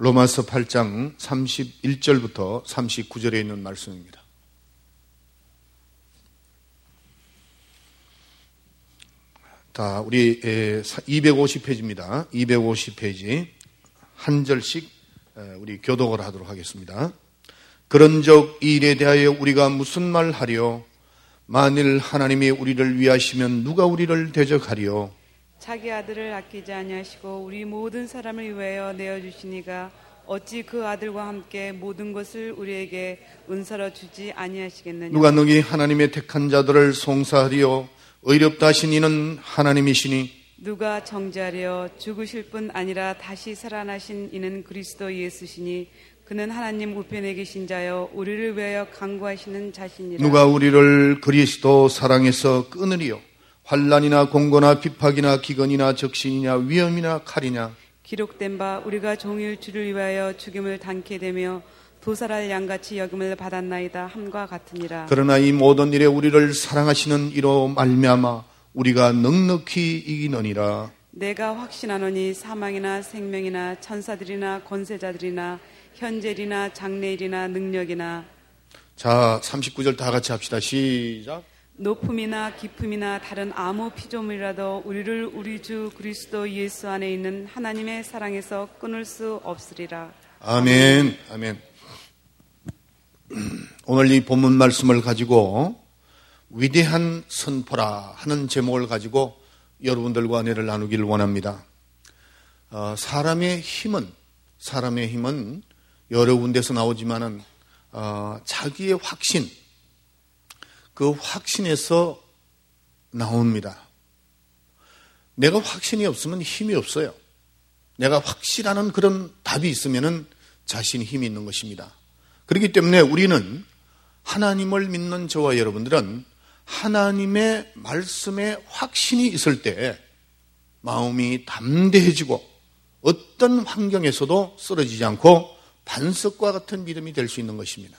로마서 8장 31절부터 39절에 있는 말씀입니다. 자, 우리 250페이지입니다. 250페이지 한 절씩 우리 교독을 하도록 하겠습니다. 그런즉 이 일에 대하여 우리가 무슨 말 하리요? 만일 하나님이 우리를 위하시면 누가 우리를 대적하리요? 자기 아들을 아끼지 아니하시고 우리 모든 사람을 위하여 내어주시니가 어찌 그 아들과 함께 모든 것을 우리에게 은사로 주지 아니하시겠느냐? 누가 너희 하나님의 택한 자들을 송사하리요? 의롭다 하신 이는 하나님이시니 누가 정죄하려 죽으실 뿐 아니라 다시 살아나신 이는 그리스도 예수시니 그는 하나님 우편에 계신 자여 우리를 위하여 간구하시는 자신이라. 누가 우리를 그리스도 사랑해서 끊으리요? 환난이나 공고나 비박이나 기근이나 적신이냐 위험이나 칼이냐? 기록된 바 우리가 종일 주를 위하여 죽임을 당케 되며 도살할 양같이 여김을 받았나이다 함과 같으니라. 그러나 이 모든 일에 우리를 사랑하시는 이로 말미암아 우리가 넉넉히 이기느니라. 내가 확신하노니 사망이나 생명이나 천사들이나 권세자들이나 현재일이나 장래일이나 능력이나. 자, 39절 다 같이 합시다. 시작. 높음이나 깊음이나 다른 아무 피조물이라도 우리를 우리 주 그리스도 예수 안에 있는 하나님의 사랑에서 끊을 수 없으리라. 아멘. 아멘. 오늘 이 본문 말씀을 가지고 위대한 선포라 하는 제목을 가지고 여러분들과 은혜를 나누기를 원합니다. 사람의 힘은 여러 군데서 나오지만은 자기의 확신, 그 확신에서 나옵니다. 내가 확신이 없으면 힘이 없어요. 내가 확실하는 그런 답이 있으면은 자신이 힘이 있는 것입니다. 그렇기 때문에 우리는 하나님을 믿는 저와 여러분들은 하나님의 말씀에 확신이 있을 때 마음이 담대해지고 어떤 환경에서도 쓰러지지 않고 반석과 같은 믿음이 될 수 있는 것입니다.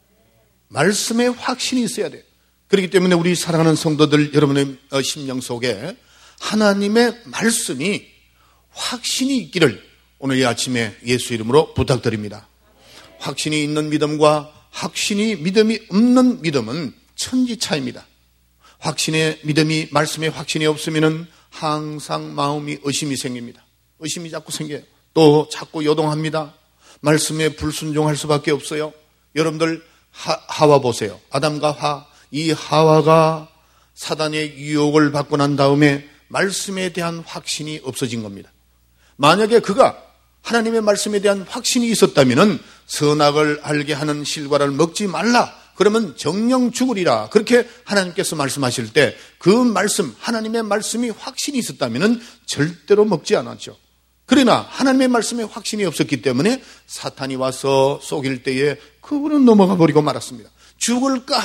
말씀에 확신이 있어야 돼요. 그렇기 때문에 우리 사랑하는 성도들 여러분의 심령 속에 하나님의 말씀이 확신이 있기를 오늘 이 아침에 예수 이름으로 부탁드립니다. 확신이 있는 믿음과 믿음이 없는 믿음은 천지차이입니다. 확신의 믿음이 말씀에 확신이 없으면 항상 마음이 의심이 생깁니다. 의심이 자꾸 생겨요. 또 자꾸 요동합니다. 말씀에 불순종할 수밖에 없어요. 여러분들 하와 보세요. 아담과 이 하와가 사단의 유혹을 받고 난 다음에 말씀에 대한 확신이 없어진 겁니다. 만약에 그가 하나님의 말씀에 대한 확신이 있었다면 선악을 알게 하는 실과를 먹지 말라. 그러면 정령 죽으리라. 그렇게 하나님께서 말씀하실 때 그 말씀, 하나님의 말씀이 확신이 있었다면 절대로 먹지 않았죠. 그러나 하나님의 말씀에 확신이 없었기 때문에 사탄이 와서 속일 때에 그분은 넘어가 버리고 말았습니다. 죽을까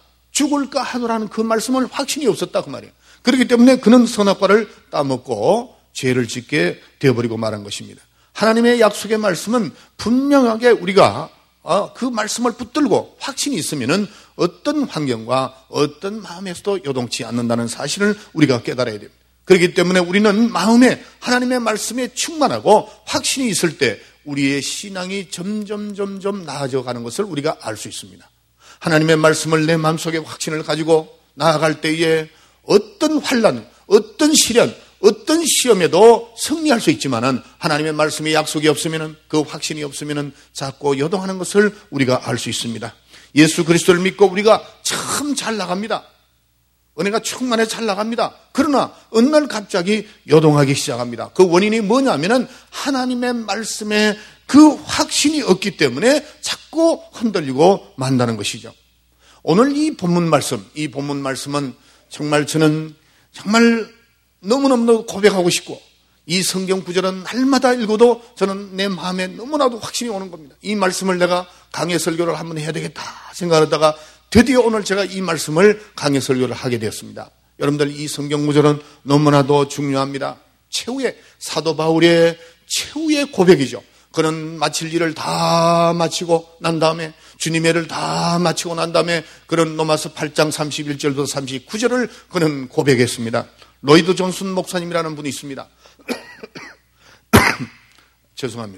하노라는 그 말씀을 확신이 없었다 그 말이에요. 그렇기 때문에 그는 선악과를 따먹고 죄를 짓게 되어버리고 말한 것입니다. 하나님의 약속의 말씀은 분명하게 우리가 그 말씀을 붙들고 확신이 있으면 어떤 환경과 어떤 마음에서도 요동치 않는다는 사실을 우리가 깨달아야 됩니다. 그렇기 때문에 우리는 마음에 하나님의 말씀에 충만하고 확신이 있을 때 우리의 신앙이 점점 나아져가는 것을 우리가 알 수 있습니다. 하나님의 말씀을 내 마음속에 확신을 가지고 나아갈 때에 어떤 환난, 어떤 시련, 어떤 시험에도 승리할 수 있지만은 하나님의 말씀에 약속이 없으면은 그 확신이 없으면은 자꾸 요동하는 것을 우리가 알 수 있습니다. 예수 그리스도를 믿고 우리가 참 잘 나갑니다. 은혜가 충만해 잘 나갑니다. 그러나 어느 날 갑자기 요동하기 시작합니다. 그 원인이 뭐냐면은 하나님의 말씀에 그 확신이 없기 때문에 자꾸 흔들리고 만다는 것이죠. 오늘 이 본문 말씀은 정말 저는 정말 너무너무 고백하고 싶고 이 성경 구절은 날마다 읽어도 저는 내 마음에 너무나도 확신이 오는 겁니다. 이 말씀을 내가 강해 설교를 한번 해야 되겠다 생각하다가 드디어 오늘 제가 이 말씀을 강해 설교를 하게 되었습니다. 여러분들 이 성경 구절은 너무나도 중요합니다. 최후의 사도 바울의 최후의 고백이죠. 그는 마칠 일을 다 마치고 난 다음에 주님의 일을 다 마치고 난 다음에 그는 로마서 8장 31절부터 39절을 그는 고백했습니다. 로이드 존슨 목사님이라는 분이 있습니다. 죄송합니다.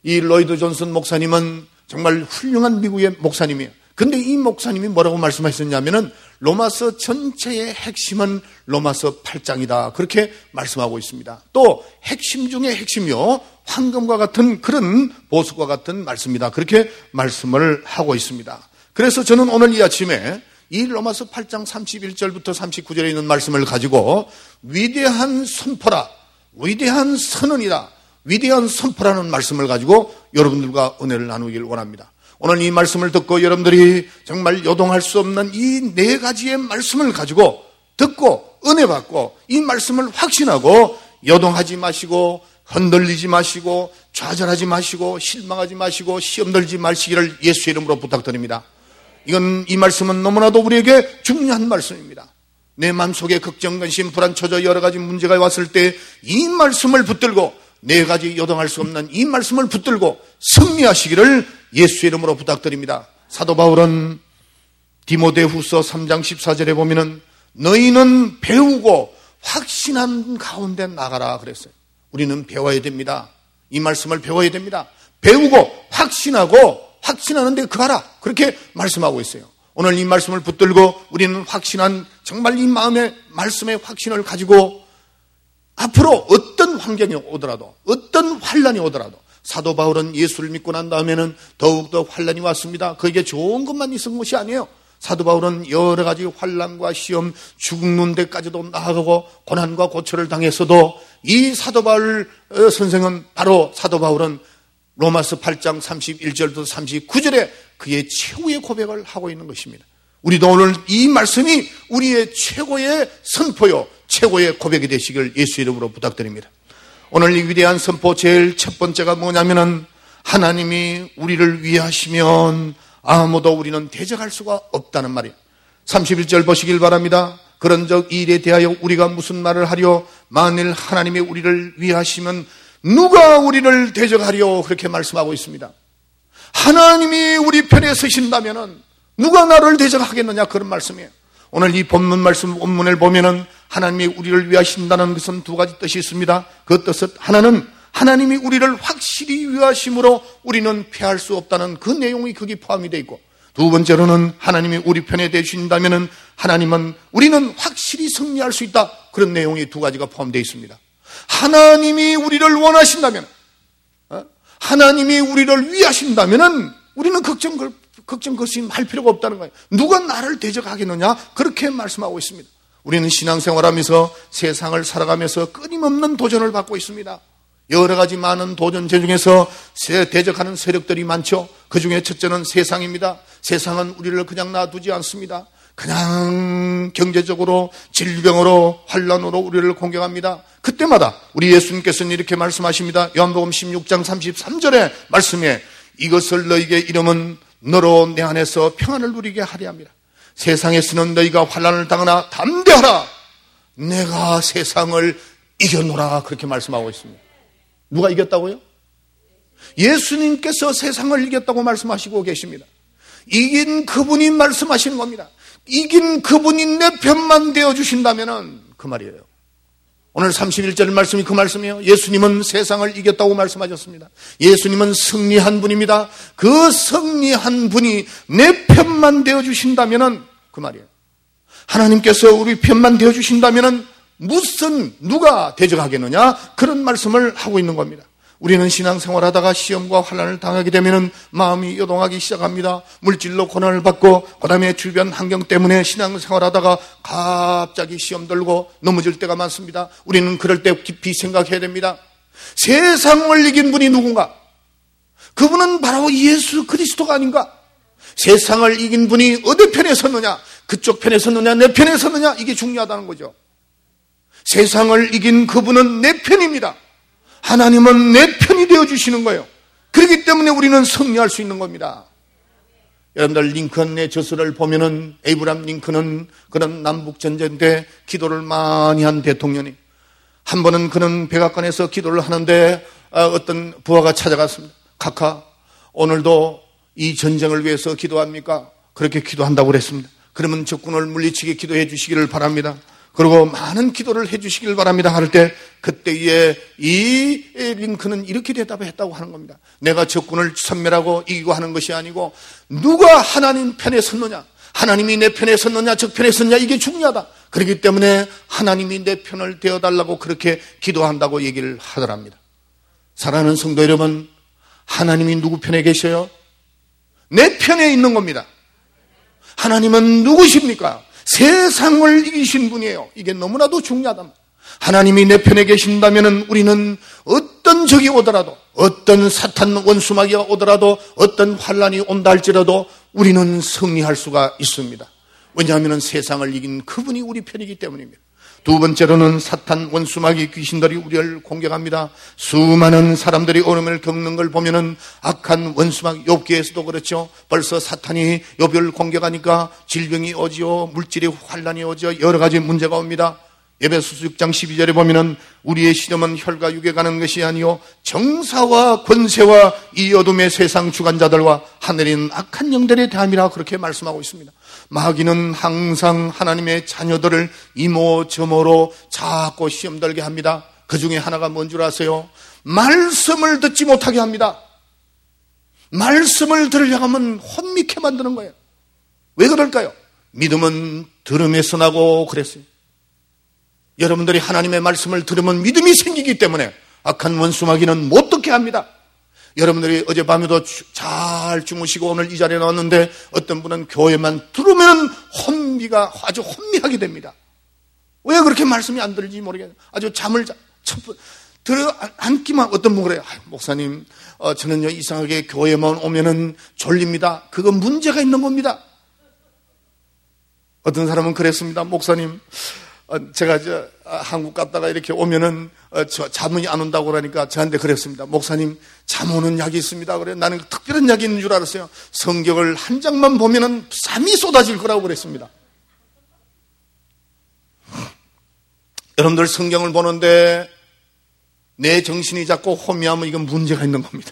이 로이드 존슨 목사님은 정말 훌륭한 미국의 목사님이에요. 근데 이 목사님이 뭐라고 말씀하셨냐면은 로마서 전체의 핵심은 로마서 8장이다. 그렇게 말씀하고 있습니다. 또 핵심 중에 핵심이요. 황금과 같은 그런 보석과 같은 말씀이다. 그렇게 말씀을 하고 있습니다. 그래서 저는 오늘 이 아침에 이 로마서 8장 31절부터 39절에 있는 말씀을 가지고 위대한 선포라, 위대한 선언이다, 위대한 선포라는 말씀을 가지고 여러분들과 은혜를 나누길 원합니다. 오늘 이 말씀을 듣고 여러분들이 정말 요동할 수 없는 이 네 가지의 말씀을 가지고 듣고 은혜 받고 이 말씀을 확신하고 요동하지 마시고 흔들리지 마시고 좌절하지 마시고 실망하지 마시고 시험 들지 마시기를 예수의 이름으로 부탁드립니다. 이 말씀은 너무나도 우리에게 중요한 말씀입니다. 내 마음속에 걱정, 근심, 불안, 초조 여러 가지 문제가 왔을 때 이 말씀을 붙들고 네 가지 요동할 수 없는 이 말씀을 붙들고 승리하시기를 예수의 이름으로 부탁드립니다. 사도 바울은 디모데후서 3장 14절에 보면은 너희는 배우고 확신한 가운데 나가라 그랬어요. 우리는 배워야 됩니다. 이 말씀을 배워야 됩니다. 배우고 확신하고 확신하는데 그하라 그렇게 말씀하고 있어요. 오늘 이 말씀을 붙들고 우리는 확신한 정말 이 마음의 말씀의 확신을 가지고 앞으로 어떤 환경이 오더라도 어떤 환난이 오더라도 사도 바울은 예수를 믿고 난 다음에는 더욱더 환난이 왔습니다. 그에게 좋은 것만 있은 것이 아니에요. 사도 바울은 여러 가지 환난과 시험, 죽는 데까지도 나아가고 고난과 고초를 당했어도 이 사도 바울 선생은 바로 사도 바울은 로마서 8장 31절부터 39절에 그의 최후의 고백을 하고 있는 것입니다. 우리도 오늘 이 말씀이 우리의 최고의 선포요, 최고의 고백이 되시길 예수 이름으로 부탁드립니다. 오늘 이 위대한 선포 제일 첫 번째가 뭐냐면은 하나님이 우리를 위하시면 아무도 우리는 대적할 수가 없다는 말이에요. 31절 보시길 바랍니다. 그런즉 이 일에 대하여 우리가 무슨 말을 하려? 만일 하나님이 우리를 위하시면 누가 우리를 대적하려? 그렇게 말씀하고 있습니다. 하나님이 우리 편에 서신다면은 누가 나를 대적하겠느냐? 그런 말씀이에요. 오늘 이 본문 말씀 본문을 보면은 하나님이 우리를 위하신다는 것은 두 가지 뜻이 있습니다. 그 뜻은 하나는 하나님이 우리를 확실히 위하심으로 우리는 패할 수 없다는 그 내용이 거기 포함이 되어 있고, 두 번째로는 하나님이 우리 편에 되신다면은 하나님은 우리는 확실히 승리할 수 있다. 그런 내용이 두 가지가 포함되어 있습니다. 하나님이 우리를 원하신다면, 하나님이 우리를 위하신다면은 우리는 걱정 할 필요가 없다는 거예요. 누가 나를 대적하겠느냐? 그렇게 말씀하고 있습니다. 우리는 신앙생활하면서 세상을 살아가면서 끊임없는 도전을 받고 있습니다. 여러 가지 많은 도전제 중에서 대적하는 세력들이 많죠. 그 중에 첫째는 세상입니다. 세상은 우리를 그냥 놔두지 않습니다. 그냥 경제적으로, 질병으로, 환난으로 우리를 공격합니다. 그때마다 우리 예수님께서는 이렇게 말씀하십니다. 요한복음 16장 33절의 말씀에 이것을 너에게 이름은 너로 내 안에서 평안을 누리게 하려 합니다. 세상에서는 너희가 환난을 당하나 담대하라. 내가 세상을 이겨노라. 그렇게 말씀하고 있습니다. 누가 이겼다고요? 예수님께서 세상을 이겼다고 말씀하시고 계십니다. 이긴 그분이 말씀하시는 겁니다. 이긴 그분이 내 편만 되어주신다면 그 말이에요. 오늘 31절 말씀이 그 말씀이에요. 예수님은 세상을 이겼다고 말씀하셨습니다. 예수님은 승리한 분입니다. 그 승리한 분이 내 편만 되어주신다면 그 말이에요. 하나님께서 우리 편만 되어주신다면 누가 대적하겠느냐? 그런 말씀을 하고 있는 겁니다. 우리는 신앙생활하다가 시험과 환난을 당하게 되면 마음이 요동하기 시작합니다. 물질로 고난을 받고 그 다음에 주변 환경 때문에 신앙생활하다가 갑자기 시험 들고 넘어질 때가 많습니다. 우리는 그럴 때 깊이 생각해야 됩니다. 세상을 이긴 분이 누군가? 그분은 바로 예수 그리스도가 아닌가? 세상을 이긴 분이 어디 편에 섰느냐? 그쪽 편에 섰느냐? 내 편에 섰느냐? 이게 중요하다는 거죠. 세상을 이긴 그분은 내 편입니다. 하나님은 내 편이 되어주시는 거예요. 그렇기 때문에 우리는 승리할 수 있는 겁니다. 여러분들 링컨의 저서를 보면은 에이브람 링컨은 그런 남북전쟁 때 기도를 많이 한 대통령이, 한 번은 그는 백악관에서 기도를 하는데 어떤 부하가 찾아갔습니다. 카카, 오늘도 이 전쟁을 위해서 기도합니까? 그렇게 기도한다고 그랬습니다. 그러면 적군을 물리치게 기도해 주시기를 바랍니다. 그리고 많은 기도를 해 주시길 바랍니다 할 때 그때에 이 링컨은 이렇게 대답했다고 하는 겁니다. 내가 적군을 섬멸하고 이기고 하는 것이 아니고 누가 하나님 편에 섰느냐, 하나님이 내 편에 섰느냐 적편에 섰느냐, 이게 중요하다. 그렇기 때문에 하나님이 내 편을 되어달라고 그렇게 기도한다고 얘기를 하더랍니다. 사랑하는 성도 여러분, 하나님이 누구 편에 계셔요? 내 편에 있는 겁니다. 하나님은 누구십니까? 세상을 이기신 분이에요. 이게 너무나도 중요하다. 하나님이 내 편에 계신다면 우리는 어떤 적이 오더라도, 어떤 사탄 원수마귀가 오더라도, 어떤 환란이 온다 할지라도 우리는 승리할 수가 있습니다. 왜냐하면 세상을 이긴 그분이 우리 편이기 때문입니다. 두 번째로는 사탄 원수마귀 귀신들이 우리를 공격합니다. 수많은 사람들이 어려움을 겪는 걸 보면은 악한 원수마귀, 욥기에서도 그렇죠. 벌써 사탄이 욥을 공격하니까 질병이 오지요, 물질의 환란이 오지요, 여러 가지 문제가 옵니다. 에베소서 6장 12절에 보면은 우리의 시험은 혈과 육에 가는 것이 아니요 정사와 권세와 이 어둠의 세상 주관자들과 하늘에 있는 악한 영들에 대함이라 그렇게 말씀하고 있습니다. 마귀는 항상 하나님의 자녀들을 이모저모로 자꾸 시험 들게 합니다. 그 중에 하나가 뭔 줄 아세요? 말씀을 듣지 못하게 합니다. 말씀을 들으려고 하면 혼미케 만드는 거예요. 왜 그럴까요? 믿음은 들음에서 나고 그랬어요. 여러분들이 하나님의 말씀을 들으면 믿음이 생기기 때문에 악한 원수마귀는 못 듣게 합니다. 여러분들이 어젯밤에도 잘 주무시고 오늘 이 자리에 나왔는데 어떤 분은 교회만 들으면 혼미가 아주 혼미하게 됩니다. 왜 그렇게 말씀이 안 들리지 모르겠어요. 아주 잠을 들어 앉기만. 어떤 분 그래요. 목사님, 저는요 이상하게 교회만 오면은 졸립니다. 그건 문제가 있는 겁니다. 어떤 사람은 그랬습니다. 목사님, 제가 한국 갔다가 이렇게 오면은 잠이 안 온다고 그러니까 저한테 그랬습니다. 목사님, 잠 오는 약이 있습니다. 그래. 나는 특별한 약이 있는 줄 알았어요. 성경을 한 장만 보면은 잠이 쏟아질 거라고 그랬습니다. 여러분들 성경을 보는데 내 정신이 자꾸 혼미하면 이건 문제가 있는 겁니다.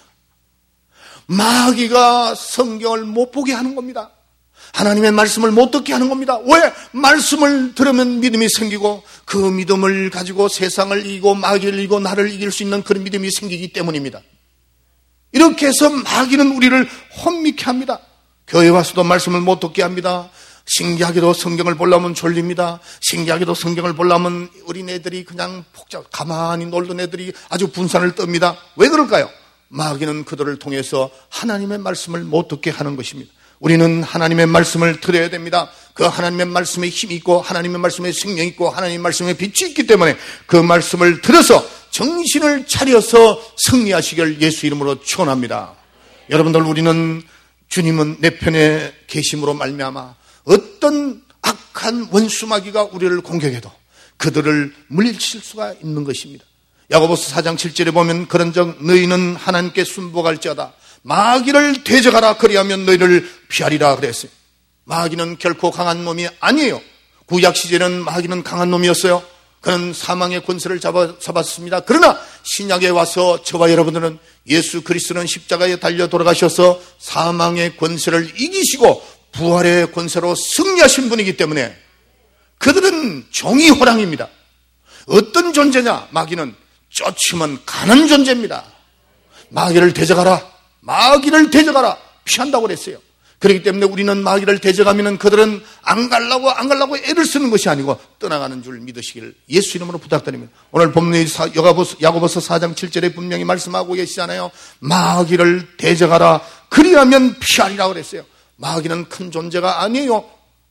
마귀가 성경을 못 보게 하는 겁니다. 하나님의 말씀을 못 듣게 하는 겁니다. 왜? 말씀을 들으면 믿음이 생기고 그 믿음을 가지고 세상을 이기고 마귀를 이기고 나를 이길 수 있는 그런 믿음이 생기기 때문입니다. 이렇게 해서 마귀는 우리를 혼미케 합니다. 교회 와서도 말씀을 못 듣게 합니다. 신기하게도 성경을 보려면 졸립니다. 신기하게도 성경을 보려면 어린애들이 그냥 가만히 놀던 애들이 아주 분산을 떱니다. 왜 그럴까요? 마귀는 그들을 통해서 하나님의 말씀을 못 듣게 하는 것입니다. 우리는 하나님의 말씀을 들어야 됩니다. 그 하나님의 말씀에 힘이 있고 하나님의 말씀에 생명이 있고 하나님의 말씀에 빛이 있기 때문에 그 말씀을 들어서 정신을 차려서 승리하시길 예수 이름으로 축원합니다. 여러분들, 우리는 주님은 내 편에 계심으로 말미암아 어떤 악한 원수마귀가 우리를 공격해도 그들을 물리칠 수가 있는 것입니다. 야고보서 4장 7절에 보면 그런즉 너희는 하나님께 순복할지어다 마귀를 대적하라 그리하면 너희를 피하리라 그랬어요. 마귀는 결코 강한 놈이 아니에요. 구약 시절에는 마귀는 강한 놈이었어요. 그는 사망의 권세를 잡았습니다. 그러나 신약에 와서 저와 여러분들은 예수 그리스도는 십자가에 달려 돌아가셔서 사망의 권세를 이기시고 부활의 권세로 승리하신 분이기 때문에 그들은 종이 호랑입니다. 어떤 존재냐? 마귀는 쫓으면 가는 존재입니다. 마귀를 대적하라. 마귀를 대적하라. 피한다고 그랬어요. 그렇기 때문에 우리는 마귀를 대적하면 그들은 안 가려고 애를 쓰는 것이 아니고 떠나가는 줄 믿으시길 예수 이름으로 부탁드립니다. 오늘 본문의 야고보서 4장 7절에 분명히 말씀하고 계시잖아요. 마귀를 대적하라. 그리하면 피하리라고 그랬어요. 마귀는 큰 존재가 아니에요.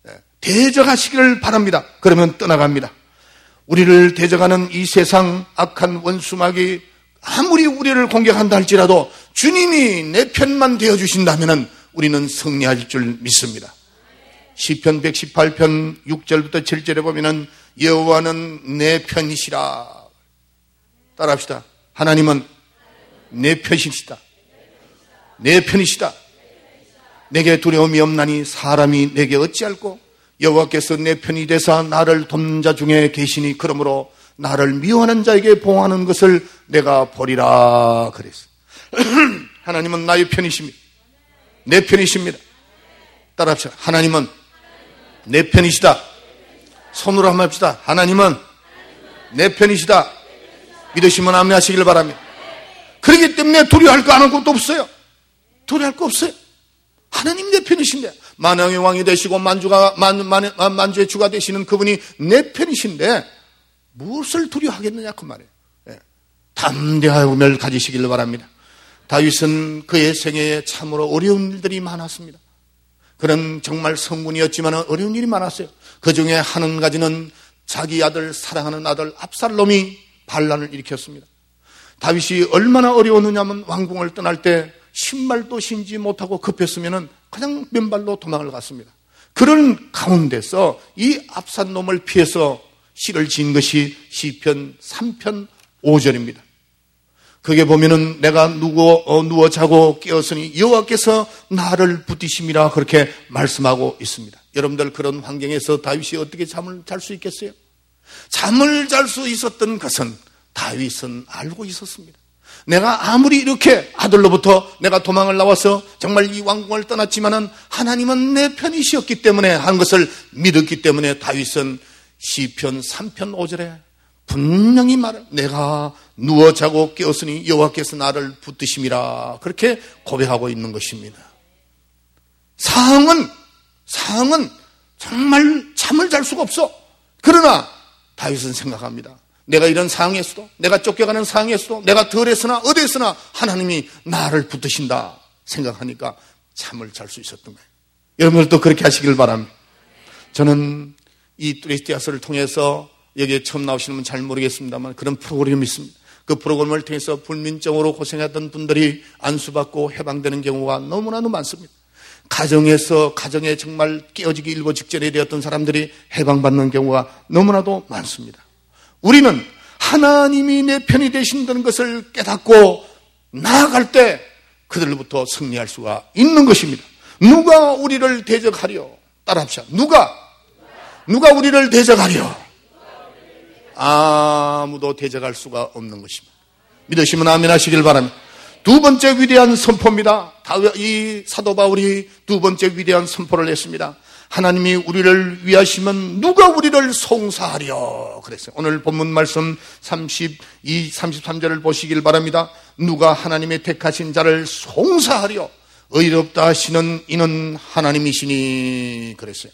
대적하시기를 바랍니다. 그러면 떠나갑니다. 우리를 대적하는 이 세상 악한 원수마귀 아무리 우리를 공격한다 할지라도 주님이 내 편만 되어주신다면 우리는 승리할 줄 믿습니다. 시편 118편 6절부터 7절에 보면 여호와는 내 편이시라. 따라합시다. 하나님은 내 편이시다. 내 편이시다. 내게 두려움이 없나니 사람이 내게 어찌할꼬. 여호와께서 내 편이 되사 나를 돕는 자 중에 계시니 그러므로 나를 미워하는 자에게 보호하는 것을 내가 보리라 그랬어요. 하나님은 나의 편이십니다. 내 편이십니다. 따라합시다. 하나님은 내 편이시다. 손으로 한번 합시다. 하나님은 내 편이시다. 믿으시면 아멘 하시길 바랍니다. 그렇기 때문에 두려워할 거 아무것도 없어요. 두려워할 거 없어요. 하나님 내 편이신데, 만왕의 왕이 되시고 만주의 주가 되시는 그분이 내 편이신데 무엇을 두려워하겠느냐 그 말이에요. 담대함을 가지시길 바랍니다. 다윗은 그의 생애에 참으로 어려운 일들이 많았습니다. 그는 정말 성군이었지만 어려운 일이 많았어요. 그 중에 한 가지는 자기 아들, 사랑하는 아들 압살롬이 반란을 일으켰습니다. 다윗이 얼마나 어려웠느냐면 왕궁을 떠날 때 신발도 신지 못하고 급했으면 그냥 맨발로 도망을 갔습니다. 그런 가운데서 이 압살롬을 피해서 시를 지은 것이 시편 3편 5절입니다. 거기에 보면은 내가 누워 자고 깨었으니 여호와께서 나를 붙드심이라 그렇게 말씀하고 있습니다. 여러분들 그런 환경에서 다윗이 어떻게 잠을 잘 수 있겠어요? 잠을 잘 수 있었던 것은 다윗은 알고 있었습니다. 내가 아무리 이렇게 아들로부터 내가 도망을 나와서 정말 이 왕궁을 떠났지만은 하나님은 내 편이시었기 때문에 하는 것을 믿었기 때문에 다윗은 시편 3편 5절에 분명히 말을 내가 누워 자고 깨었으니 여호와께서 나를 붙드심이라 그렇게 고백하고 있는 것입니다. 상황은 정말 잠을 잘 수가 없어. 그러나 다윗은 생각합니다. 내가 이런 상황에서도, 내가 쫓겨가는 상황에서도, 내가 덜했으나 어디에서나 하나님이 나를 붙드신다 생각하니까 잠을 잘 수 있었던 거예요. 여러분들도 그렇게 하시길 바랍니다. 저는 이 뚜레스티아서를 통해서 여기에 처음 나오시는 분 잘 모르겠습니다만 그런 프로그램이 있습니다. 그 프로그램을 통해서 불면증으로 고생했던 분들이 안수받고 해방되는 경우가 너무나도 많습니다. 가정에 정말 깨어지기 일보 직전에 되었던 사람들이 해방받는 경우가 너무나도 많습니다. 우리는 하나님이 내 편이 되신다는 것을 깨닫고 나아갈 때 그들로부터 승리할 수가 있는 것입니다. 누가 우리를 대적하려? 따라합시다. 누가 우리를 대적하려? 아무도 대적할 수가 없는 것입니다. 믿으시면 아멘 하시길 바랍니다. 두 번째 위대한 선포입니다. 이 사도 바울이 두 번째 위대한 선포를 했습니다. 하나님이 우리를 위하시면 누가 우리를 송사하려 그랬어요. 오늘 본문 말씀 33절을 보시길 바랍니다. 누가 하나님의 택하신 자를 송사하려 의롭다 하시는 이는 하나님이시니 그랬어요.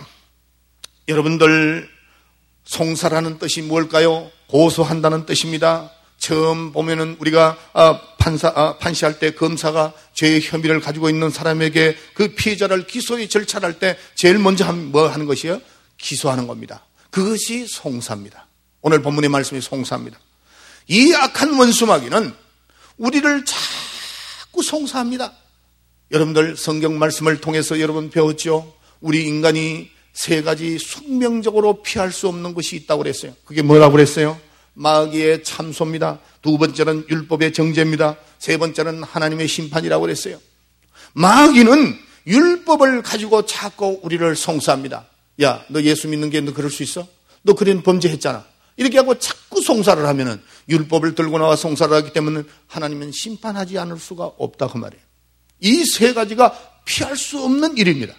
여러분들 송사라는 뜻이 뭘까요? 고소한다는 뜻입니다. 처음 보면은 우리가 판시할 때 검사가 죄의 혐의를 가지고 있는 사람에게 그 피해자를 기소의 절차를 할 때 제일 먼저 뭐 하는 것이에요? 기소하는 겁니다. 그것이 송사입니다. 오늘 본문의 말씀이 송사입니다. 이 악한 원수마귀는 우리를 자꾸 송사합니다. 여러분들 성경 말씀을 통해서 여러분 배웠죠? 우리 인간이 세 가지 숙명적으로 피할 수 없는 것이 있다고 그랬어요. 그게 뭐라고 그랬어요? 마귀의 참소입니다. 두 번째는 율법의 정죄입니다. 세 번째는 하나님의 심판이라고 그랬어요. 마귀는 율법을 가지고 자꾸 우리를 송사합니다. 야, 너 예수 믿는 게 너 그럴 수 있어? 너 그런 범죄했잖아. 이렇게 하고 자꾸 송사를 하면은 율법을 들고 나와 송사를 하기 때문에 하나님은 심판하지 않을 수가 없다 그 말이에요. 이 세 가지가 피할 수 없는 일입니다.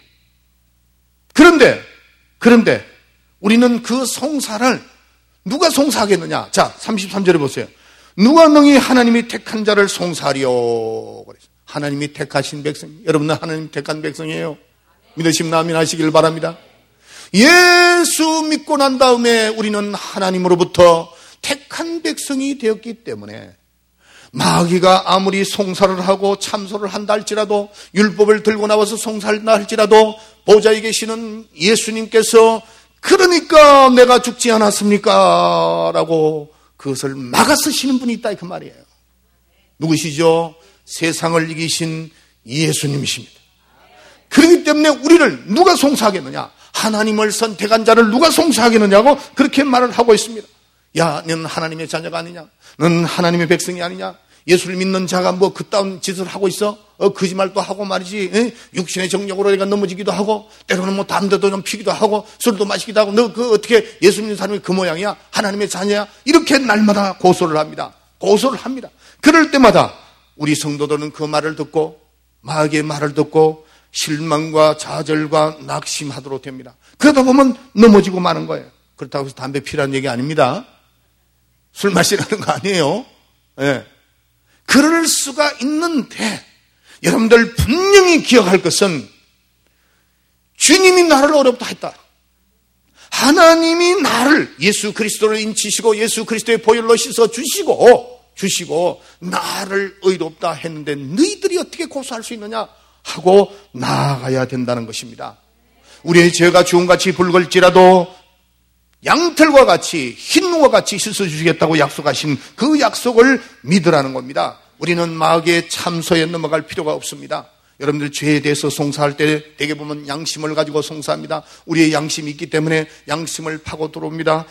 그런데 우리는 그 송사를 누가 송사하겠느냐? 자, 33절에 보세요. 누가 능히 하나님이 택한 자를 송사하려 그랬어요. 하나님이 택하신 백성. 여러분은 하나님 택한 백성이에요. 믿으시면 아멘 하시길 바랍니다. 예수 믿고 난 다음에 우리는 하나님으로부터 택한 백성이 되었기 때문에 마귀가 아무리 송사를 하고 참소를 한다 할지라도 율법을 들고 나와서 송사한다 할지라도 보좌에 계시는 예수님께서 그러니까 내가 죽지 않았습니까? 라고 그것을 막아 쓰시는 분이 있다 그 말이에요. 누구시죠? 세상을 이기신 예수님이십니다. 그렇기 때문에 우리를 누가 송사하겠느냐? 하나님을 선택한 자를 누가 송사하겠느냐고 그렇게 말을 하고 있습니다. 야, 너는 하나님의 자녀가 아니냐? 너는 하나님의 백성이 아니냐? 예수를 믿는 자가 뭐 그따운 짓을 하고 있어? 거짓말도 하고 말이지. 육신의 정욕으로 내가 넘어지기도 하고 때로는 뭐 담배도 좀 피기도 하고 술도 마시기도 하고 너 그 어떻게 예수 믿는 사람이 그 모양이야? 하나님의 자녀야? 이렇게 날마다 고소를 합니다. 그럴 때마다 우리 성도들은 그 말을 듣고 마귀의 말을 듣고 실망과 좌절과 낙심하도록 됩니다. 그러다 보면 넘어지고 마는 거예요. 그렇다고 해서 담배 피라는 얘기 아닙니다. 술 마시라는 거 아니에요. 예. 그럴 수가 있는데 여러분들 분명히 기억할 것은 주님이 나를 어렵다 했다. 하나님이 나를 예수 그리스도를 인치시고 예수 그리스도의 보혈로 씻어 주시고 나를 의롭다 했는데 너희들이 어떻게 고소할 수 있느냐 하고 나아가야 된다는 것입니다. 우리의 죄가 주홍같이 붉을지라도 양털과 같이 흰과 같이 씻어주시겠다고 약속하신 그 약속을 믿으라는 겁니다. 우리는 마귀의 참소에 넘어갈 필요가 없습니다. 여러분들 죄에 대해서 송사할 때 대개 보면 양심을 가지고 송사합니다. 우리의 양심이 있기 때문에 양심을 파고 들어옵니다.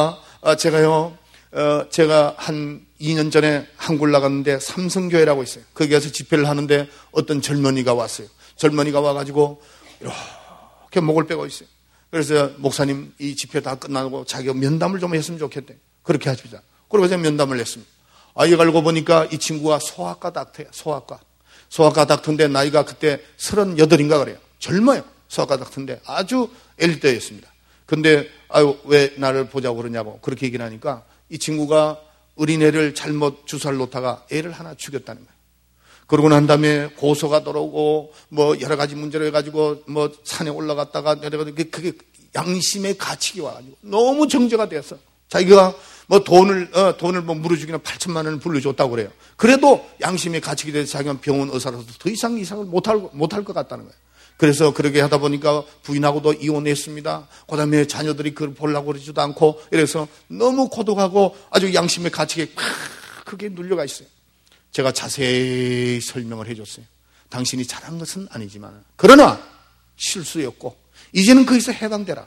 제가 한 2년 전에 한국을 나갔는데 삼성교회라고 있어요. 거기 가서 집회를 하는데 어떤 젊은이가 왔어요. 젊은이가 와가지고 이렇게 목을 빼고 있어요. 그래서 목사님 이 집회 다 끝나고 자기가 면담을 좀 했으면 좋겠대. 그렇게 하십니다. 그리고 제가 면담을 했습니다. 이거 알고 보니까 이 친구가 소아과 닥터예요. 소아과 닥터인데 나이가 그때 38인가 그래요. 젊어요. 소아과 닥터인데 아주 엘리트였습니다. 근데 왜 나를 보자고 그러냐고 그렇게 얘기를 하니까 이 친구가 어린애를 잘못 주사를 놓다가 애를 하나 죽였다는 거예요. 그러고 난 다음에 고소가 들어오고 뭐 여러 가지 문제로 해가지고 뭐 산에 올라갔다가 내려가지고 그게 양심의 가책이 와가지고 너무 정죄가 되었어. 자기가 뭐 돈을 뭐 물어주기는 8천만 원을 불러줬다고 그래요. 그래도 양심의 가책이 돼서 자기가 병원 의사로서 더 이상 이상을 못할 것 같다는 거예요. 그래서 그렇게 하다 보니까 부인하고도 이혼했습니다. 그 다음에 자녀들이 그걸 보려고 그러지도 않고 이래서 너무 고독하고 아주 양심의 가책에 크게 눌려가 있어요. 제가 자세히 설명을 해줬어요. 당신이 잘한 것은 아니지만 그러나 실수였고 이제는 거기서 해방되라.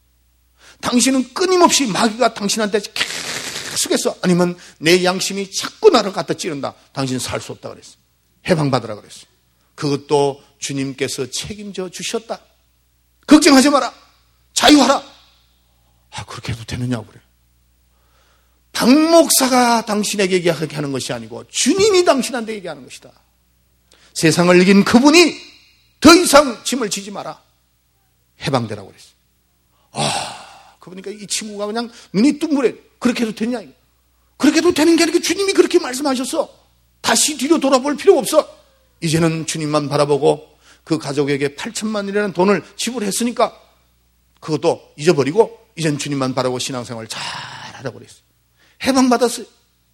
당신은 끊임없이 마귀가 당신한테 계속해서 아니면 내 양심이 자꾸 나를 갖다 찌른다. 당신은 살 수 없다 그랬어요. 해방받으라 그랬어요. 그것도 주님께서 책임져 주셨다. 걱정하지 마라. 자유하라. 그렇게 해도 되느냐고 그래요. 박 목사가 당신에게 얘기하게 하는 것이 아니고 주님이 당신한테 얘기하는 것이다. 세상을 이긴 그분이 더 이상 짐을 지지 마라. 해방되라고 그랬어요. 그러니까 이 친구가 그냥 눈이 둥그래. 그렇게 해도 되냐? 그렇게 해도 되는 게 아니고 주님이 그렇게 말씀하셨어. 다시 뒤로 돌아볼 필요가 없어. 이제는 주님만 바라보고 그 가족에게 8천만 원이라는 돈을 지불했으니까 그것도 잊어버리고 이젠 주님만 바라보고 신앙생활을 잘 하라고 그랬어요. 해방받았어요.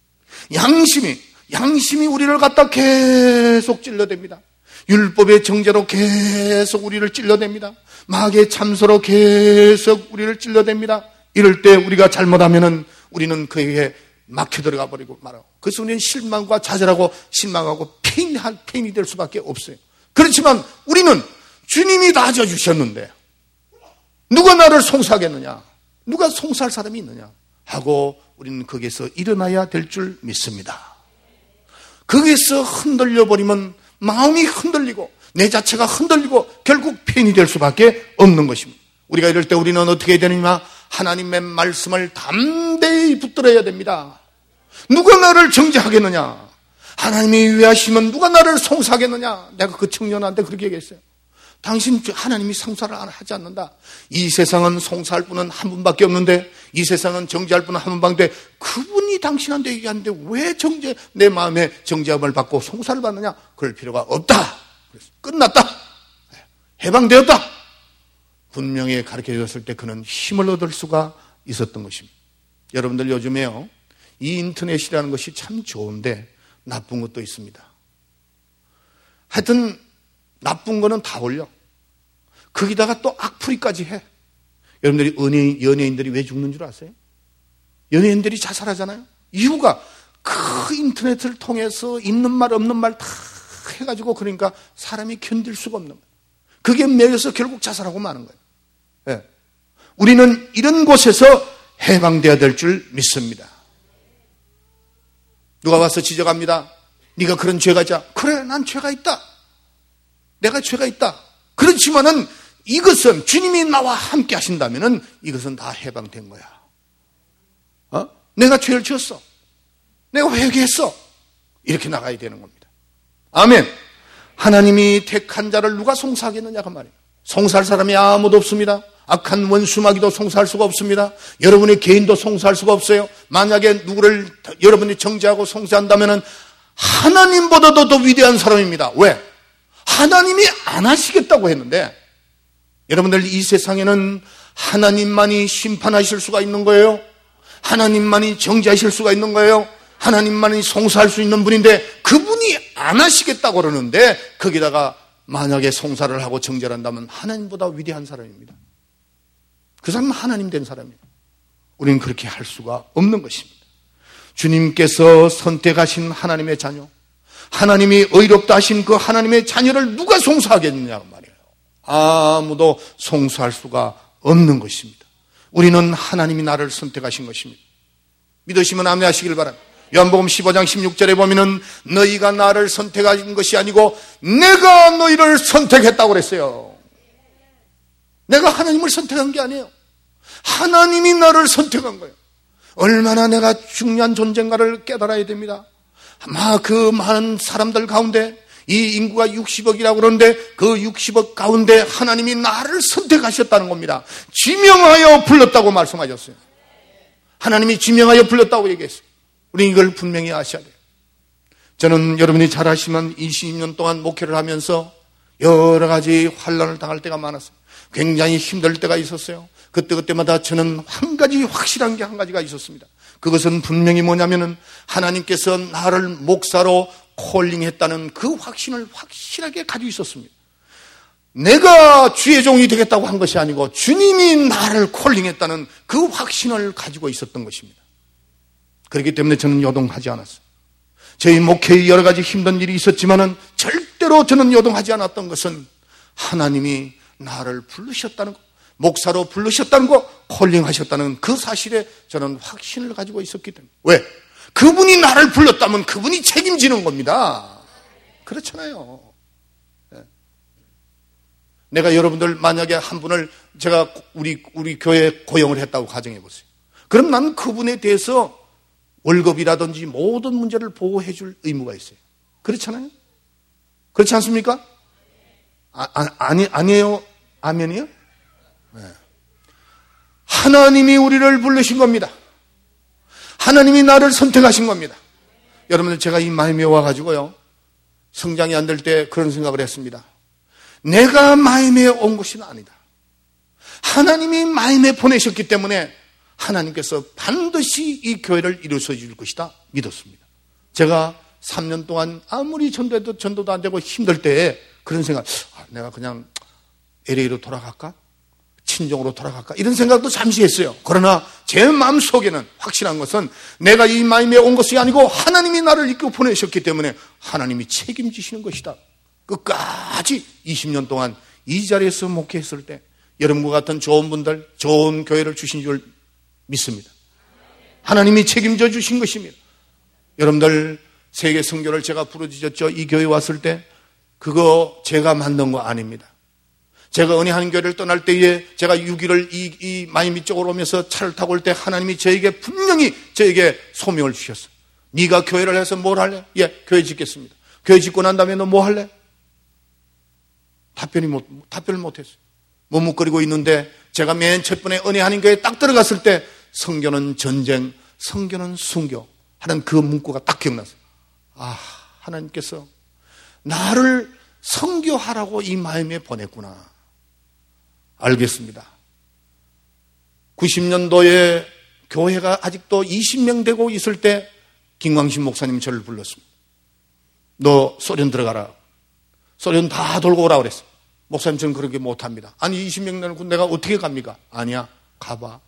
양심이 우리를 갖다 계속 찔러댑니다. 율법의 정죄로 계속 우리를 찔러댑니다. 마귀의 참소로 계속 우리를 찔러댑니다. 이럴 때 우리가 잘못하면은 우리는 그에게 막혀 들어가 버리고 말하고 그래서 우리는 실망과 좌절하고 실망하고 페인이 될 수밖에 없어요. 그렇지만 우리는 주님이 다 져주셨는데 누가 나를 송사하겠느냐? 누가 송사할 사람이 있느냐? 하고 우리는 거기에서 일어나야 될 줄 믿습니다. 거기에서 흔들려버리면 마음이 흔들리고 내 자체가 흔들리고 결국 페인이 될 수밖에 없는 것입니다. 우리가 이럴 때 우리는 어떻게 해야 되느냐? 하나님의 말씀을 담대히 붙들어야 됩니다. 누가 나를 정죄하겠느냐? 하나님이 위하시면 누가 나를 송사하겠느냐? 내가 그 청년한테 그렇게 얘기했어요. 당신 하나님이 송사를 하지 않는다. 이 세상은 송사할 분은 한 분밖에 없는데 이 세상은 정죄할 분은 한 분밖에 그분이 당신한테 얘기하는데 왜 내 마음에 정죄함을 받고 송사를 받느냐? 그럴 필요가 없다. 그래서 끝났다. 해방되었다. 분명히 가르쳐 줬을 때 그는 힘을 얻을 수가 있었던 것입니다. 여러분들 요즘에요. 이 인터넷이라는 것이 참 좋은데 나쁜 것도 있습니다. 하여튼 나쁜 거는 다 올려. 거기다가 또 악플이까지 해. 여러분들이 연예인들이 왜 죽는 줄 아세요? 연예인들이 자살하잖아요. 이유가 그 인터넷을 통해서 있는 말 없는 말 다 해가지고 그러니까 사람이 견딜 수가 없는 거예요. 그게 매여서 결국 자살하고 마는 거예요. 네. 우리는 이런 곳에서 해방되어야 될 줄 믿습니다. 누가 와서 지적합니다. 네가 그런 죄가 있자. 그래, 난 죄가 있다. 내가 죄가 있다. 그렇지만은 이것은 주님이 나와 함께 하신다면은 이것은 다 해방된 거야. 내가 죄를 지었어. 내가 회개했어. 이렇게 나가야 되는 겁니다. 아멘. 하나님이 택한 자를 누가 송사하겠느냐 그 말이에요. 송사할 사람이 아무도 없습니다. 악한 원수마귀도 송사할 수가 없습니다. 여러분의 개인도 송사할 수가 없어요. 만약에 누구를 여러분이 정죄하고 송사한다면 하나님보다도 더 위대한 사람입니다. 왜? 하나님이 안 하시겠다고 했는데, 여러분들 이 세상에는 하나님만이 심판하실 수가 있는 거예요. 하나님만이 정죄하실 수가 있는 거예요. 하나님만이 송사할 수 있는 분인데 그분이 안 하시겠다고 그러는데, 거기다가 만약에 송사를 하고 정죄를 한다면 하나님보다 위대한 사람입니다. 그 사람은 하나님 된 사람이에요. 우리는 그렇게 할 수가 없는 것입니다. 주님께서 선택하신 하나님의 자녀, 하나님이 의롭다 하신 그 하나님의 자녀를 누가 송사하겠느냐 말이에요. 아무도 송사할 수가 없는 것입니다. 우리는 하나님이 나를 선택하신 것입니다. 믿으시면 아멘하시길 바랍니다. 요한복음 15장 16절에 보면은 너희가 나를 선택하신 것이 아니고 내가 너희를 선택했다고 그랬어요. 내가 하나님을 선택한 게 아니에요. 하나님이 나를 선택한 거예요. 얼마나 내가 중요한 존재인가를 깨달아야 됩니다. 아마 그 많은 사람들 가운데, 이 인구가 60억이라고 그러는데 그 60억 가운데 하나님이 나를 선택하셨다는 겁니다. 지명하여 불렀다고 말씀하셨어요. 하나님이 지명하여 불렀다고 얘기했어요. 우리 이걸 분명히 아셔야 돼요. 저는 여러분이 잘 아시면 20년 동안 목회를 하면서 여러 가지 환난을 당할 때가 많았어요. 굉장히 힘들 때가 있었어요. 그때마다 저는 한 가지 확실한 게 한 가지가 있었습니다. 그것은 분명히 뭐냐면은 하나님께서 나를 목사로 콜링했다는 그 확신을 확실하게 가지고 있었습니다. 내가 주의 종이 되겠다고 한 것이 아니고 주님이 나를 콜링했다는 그 확신을 가지고 있었던 것입니다. 그렇기 때문에 저는 요동하지 않았어요. 저희 목회에 여러 가지 힘든 일이 있었지만은 절대로 저는 요동하지 않았던 것은 하나님이 나를 부르셨다는 것, 목사로 부르셨다는 것, 콜링하셨다는 그 사실에 저는 확신을 가지고 있었기 때문에. 왜? 그분이 나를 불렀다면 그분이 책임지는 겁니다. 그렇잖아요. 내가 여러분들 만약에 한 분을 제가 우리 교회에 고용을 했다고 가정해 보세요. 그럼 나는 그분에 대해서 월급이라든지 모든 문제를 보호해 줄 의무가 있어요. 그렇잖아요? 그렇지 않습니까? 아니에요? 아멘이요? 네. 하나님이 우리를 부르신 겁니다. 하나님이 나를 선택하신 겁니다. 여러분들, 제가 이 마임에 와가지고요, 성장이 안 될 때 그런 생각을 했습니다. 내가 마임에 온 것이 아니다. 하나님이 마임에 보내셨기 때문에 하나님께서 반드시 이 교회를 이루어서 줄 것이다 믿었습니다. 제가 3년 동안 아무리 전도도 안 되고 힘들 때에 그런 생각, 내가 그냥 LA로 돌아갈까? 친정으로 돌아갈까? 이런 생각도 잠시 했어요. 그러나 제 마음속에는 확실한 것은 내가 이 마임에 온 것이 아니고 하나님이 나를 이끌어 보내셨기 때문에 하나님이 책임지시는 것이다. 끝까지 20년 동안 이 자리에서 목회했을 때 여러분과 같은 좋은 분들, 좋은 교회를 주신 줄 믿습니다. 하나님이 책임져 주신 것입니다. 여러분들, 세계 선교를 제가 부르짖었죠. 이 교회 왔을 때 그거 제가 만든 거 아닙니다. 제가 은혜하는 교회를 떠날 때에 제가 6일을 이 마이미 쪽으로 오면서 차를 타고 올 때 하나님이 저에게 분명히 저에게 소명을 주셨어요. 네가 교회를 해서 뭘 할래? 예, 교회 짓겠습니다. 교회 짓고 난 다음에 너 뭐 할래? 답변을 못했어요. 머뭇거리고 있는데 제가 맨 첫 번에 은혜하는 교회에 딱 들어갔을 때 선교는 전쟁, 선교는 순교 하는 그 문구가 딱 기억났어요. 하나님께서 나를 선교하라고 이 마음에 보냈구나. 알겠습니다. 90년도에 교회가 아직도 20명 되고 있을 때 김광신 목사님이 저를 불렀습니다. 너 소련 들어가라. 소련 다 돌고 오라 그랬어요. 목사님, 저는 그렇게 못합니다. 아니 20명 되는 군 내가 어떻게 갑니까? 아니야, 가봐.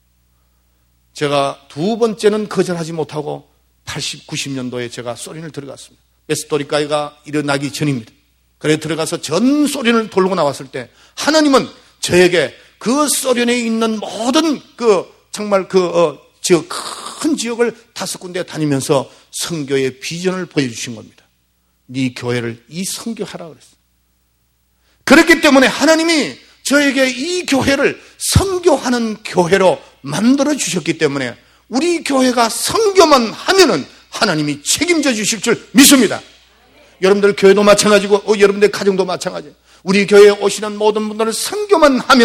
제가 두 번째는 거절하지 못하고 90년도에 제가 소련을 들어갔습니다. 베스토리카가 일어나기 전입니다. 그래 들어가서 전 소련을 돌고 나왔을 때 하나님은 저에게 그 소련에 있는 모든 정말 큰 지역을 5군데 다니면서 선교의 비전을 보여주신 겁니다. 네 교회를 이 선교하라 그랬어요. 그렇기 때문에 하나님이 저에게 이 교회를 선교하는 교회로 만들어 주셨기 때문에 우리 교회가 선교만 하면은 하나님이 책임져 주실 줄 믿습니다. 여러분들 교회도 마찬가지고 여러분들 가정도 마찬가지예요. 우리 교회에 오시는 모든 분들은 선교만 하면은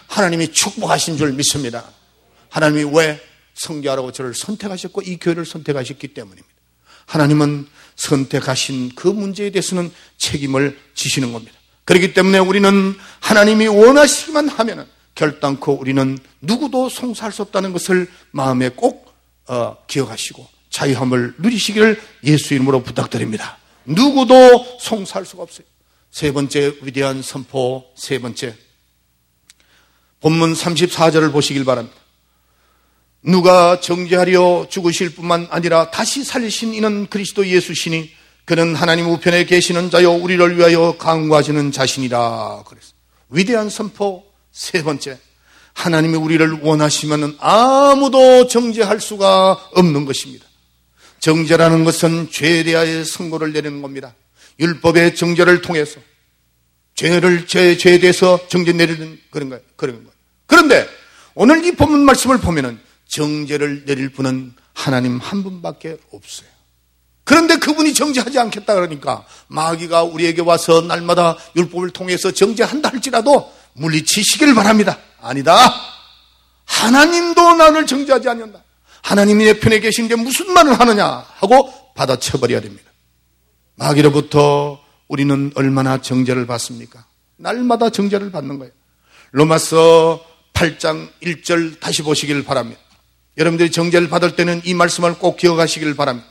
하나님이 축복하신 줄 믿습니다. 하나님이 왜? 선교하라고 저를 선택하셨고 이 교회를 선택하셨기 때문입니다. 하나님은 선택하신 그 문제에 대해서는 책임을 지시는 겁니다. 그렇기 때문에 우리는 하나님이 원하시기만 하면 결단코 우리는 누구도 송사할 수 없다는 것을 마음에 꼭 기억하시고 자유함을 누리시기를 예수 이름으로 부탁드립니다. 누구도 송사할 수가 없어요. 세 번째 위대한 선포, 세 번째 본문 34절을 보시길 바랍니다. 누가 정죄하려 죽으실 뿐만 아니라 다시 살리신 이는 그리스도 예수시니 그는 하나님 우편에 계시는 자요 우리를 위하여 강구하시는 자신이라. 그랬어요. 위대한 선포 세 번째, 하나님이 우리를 원하시면 아무도 정죄할 수가 없는 것입니다. 정죄라는 것은 죄에 대하여 선고를 내리는 겁니다. 율법의 정죄를 통해서 죄에 대해서 정죄 내리는 그런 거예요. 그런데 오늘 이 본문 말씀을 보면은 정죄를 내릴 분은 하나님 한 분밖에 없어요. 그런데 그분이 정죄하지 않겠다 그러니까 마귀가 우리에게 와서 날마다 율법을 통해서 정죄한다 할지라도 물리치시기를 바랍니다. 아니다. 하나님도 나를 정죄하지 않는다. 하나님이 내 편에 계신 게 무슨 말을 하느냐 하고 받아쳐버려야 됩니다. 마귀로부터 우리는 얼마나 정죄를 받습니까? 날마다 정죄를 받는 거예요. 로마서 8장 1절 다시 보시길 바랍니다. 여러분들이 정죄를 받을 때는 이 말씀을 꼭 기억하시길 바랍니다.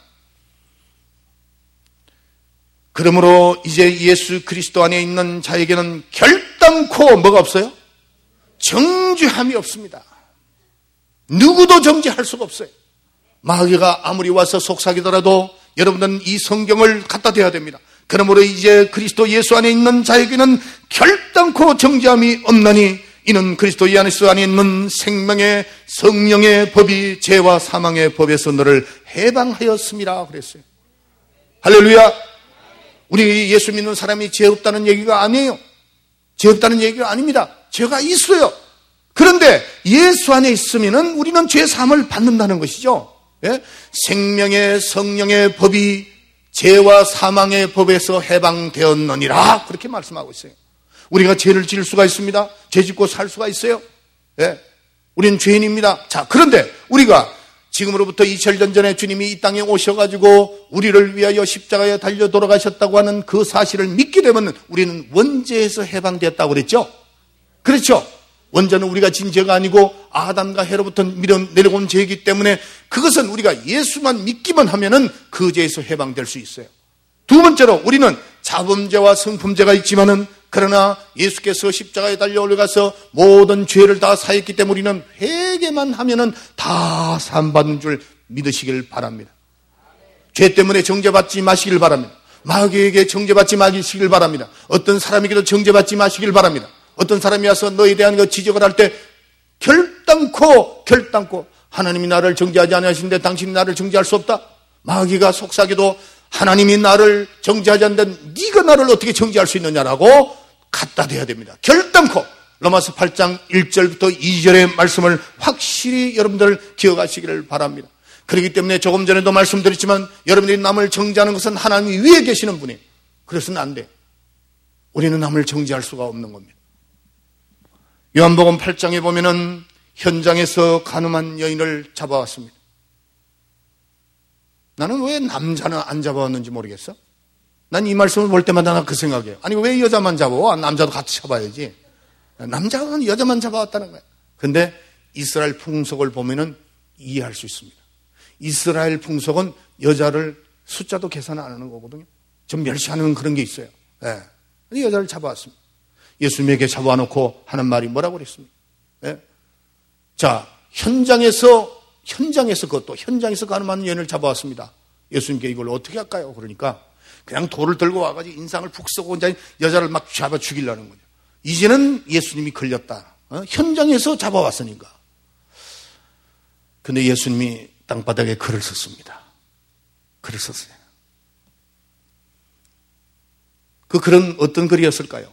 그러므로 이제 예수 그리스도 안에 있는 자에게는 결단코 뭐가 없어요? 정죄함이 없습니다. 누구도 정죄할 수가 없어요. 마귀가 아무리 와서 속삭이더라도 여러분들은 이 성경을 갖다 대야 됩니다. 그러므로 이제 그리스도 예수 안에 있는 자에게는 결단코 정죄함이 없나니 이는 그리스도 예수 안에 있는 생명의 성령의 법이 죄와 사망의 법에서 너를 해방하였음이라 그랬어요. 할렐루야. 우리 예수 믿는 사람이 죄 없다는 얘기가 아니에요. 죄 없다는 얘기가 아닙니다. 죄가 있어요. 그런데 예수 안에 있으면은 우리는 죄 사함을 받는다는 것이죠. 예? 생명의 성령의 법이 죄와 사망의 법에서 해방되었느니라 그렇게 말씀하고 있어요. 우리가 죄를 지을 수가 있습니다. 죄 짓고 살 수가 있어요. 예? 우리는 죄인입니다. 자, 그런데 우리가 지금으로부터 2000년 전에 주님이 이 땅에 오셔가지고 우리를 위하여 십자가에 달려 돌아가셨다고 하는 그 사실을 믿게 되면 우리는 원죄에서 해방되었다고 그랬죠. 그렇죠. 원죄는 우리가 진 죄가 아니고 아담과 해로부터 내려온 죄이기 때문에 그것은 우리가 예수만 믿기만 하면은 그 죄에서 해방될 수 있어요. 두 번째로 우리는 자범죄와 성품죄가 있지만은 그러나 예수께서 십자가에 달려 올라가서 모든 죄를 다 사했기 때문에 우리는 회개만 하면은 다 사함받는 줄 믿으시길 바랍니다. 죄 때문에 정죄받지 마시길 바랍니다. 마귀에게 정죄받지 마시길 바랍니다. 어떤 사람에게도 정죄받지 마시길 바랍니다. 어떤 사람이 와서 너에 대한 그 지적을 할 때 결단코 하나님이 나를 정죄하지 않으시는데 당신이 나를 정죄할 수 없다. 마귀가 속삭여도 하나님이 나를 정죄하지 않는데 네가 나를 어떻게 정죄할 수 있느냐라고 갖다 대야 됩니다. 결단코 로마서 8장 1절부터 2절의 말씀을 확실히 여러분들 기억하시기를 바랍니다. 그렇기 때문에 조금 전에도 말씀드렸지만 여러분들이 남을 정죄하는 것은 하나님이 위에 계시는 분이에요. 그래서는 안 돼요. 우리는 남을 정죄할 수가 없는 겁니다. 요한복음 8장에 보면은 현장에서 가늠한 여인을 잡아왔습니다. 나는 왜 남자는 안 잡아왔는지 모르겠어. 난 이 말씀을 볼 때마다 나 그 생각이에요. 아니 왜 여자만 잡아와? 남자도 같이 잡아야지. 남자는 여자만 잡아왔다는 거야. 근데 이스라엘 풍속을 보면은 이해할 수 있습니다. 이스라엘 풍속은 여자를 숫자도 계산 안 하는 거거든요. 좀 멸시하는 그런 게 있어요. 예. 여자를 잡아왔습니다. 예수님에게 잡아놓고 하는 말이 뭐라고 그랬습니까? 예? 자, 현장에서 그것도 현장에서 가늠한 여인을 잡아왔습니다. 예수님께 이걸 어떻게 할까요? 그러니까 그냥 돌을 들고 와가지고 인상을 푹 쏘고 이제 여자를 막 잡아 죽이려는 거죠. 이제는 예수님이 걸렸다. 현장에서 잡아왔으니까. 근데 예수님이 땅바닥에 글을 썼습니다. 글을 썼어요. 그 글은 어떤 글이었을까요?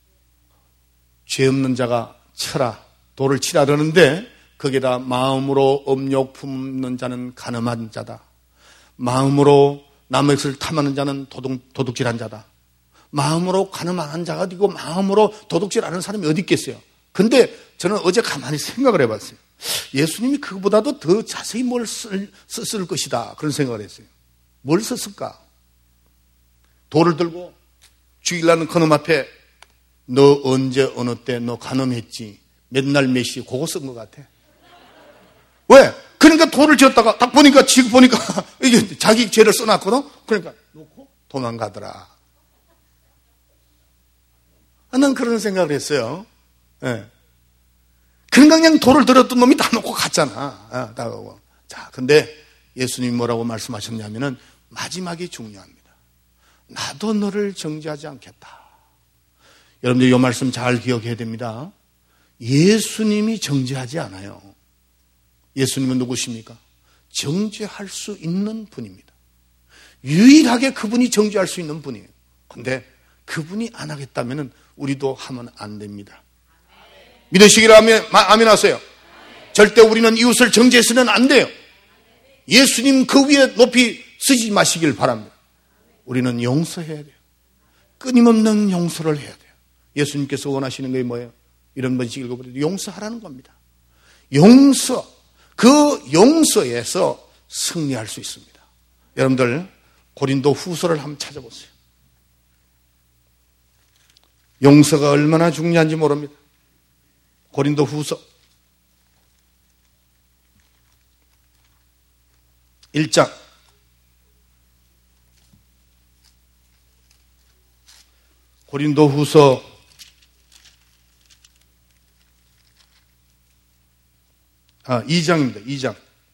죄 없는 자가 쳐라, 돌을 치라 그러는데 거기다 마음으로 음욕 품는 자는 간음한 자다. 마음으로 남의 것을 탐하는 자는 도둑질한 자다. 마음으로 간음한 자가 어디고 마음으로 도둑질하는 사람이 어디 있겠어요? 근데 저는 어제 가만히 생각을 해봤어요. 예수님이 그보다도 더 자세히 뭘 썼을 것이다. 그런 생각을 했어요. 뭘 썼을까? 돌을 들고 죽이려는 그놈 앞에 너 언제 어느 때 너 간음했지? 맨날 몇 시? 그거 쓴 것 같아. 왜? 그러니까 돌을 쥐었다가 딱 보니까 지금 보니까 이게 자기 죄를 써놨거든. 그러니까 놓고 도망가더라. 난 그런 생각을 했어요. 예. 그러니까 그냥 돌을 들었던 놈이 다 놓고 갔잖아. 다 가고. 자, 근데 예수님이 뭐라고 말씀하셨냐면은 마지막이 중요합니다. 나도 너를 정죄하지 않겠다. 여러분들 이 말씀 잘 기억해야 됩니다. 예수님이 정죄하지 않아요. 예수님은 누구십니까? 정죄할 수 있는 분입니다. 유일하게 그분이 정죄할 수 있는 분이에요. 근데 그분이 안 하겠다면 우리도 하면 안 됩니다. 믿으시기를 아멘 하세요. 절대 우리는 이웃을 정죄해서는 안 돼요. 예수님 그 위에 높이 쓰지 마시길 바랍니다. 우리는 용서해야 돼요. 끊임없는 용서를 해야 돼요. 예수님께서 원하시는 게 뭐예요? 이런 번씩 읽어보세요. 용서하라는 겁니다. 용서, 그 용서에서 승리할 수 있습니다. 여러분들 고린도 후서를 한번 찾아보세요. 용서가 얼마나 중요한지 모릅니다. 고린도 후서 1장 고린도 후서 2장입니다. 2장.